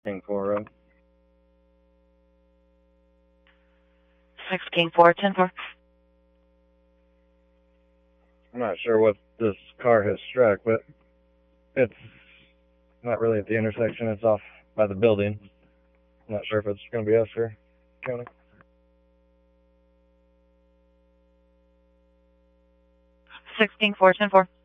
King 4 Road. 6 King 4, 10-4. I'm not sure what this car has struck, but it's not really at the intersection. It's off by the building. I'm not sure if it's going to be us or county. 6 King 4, 10-4.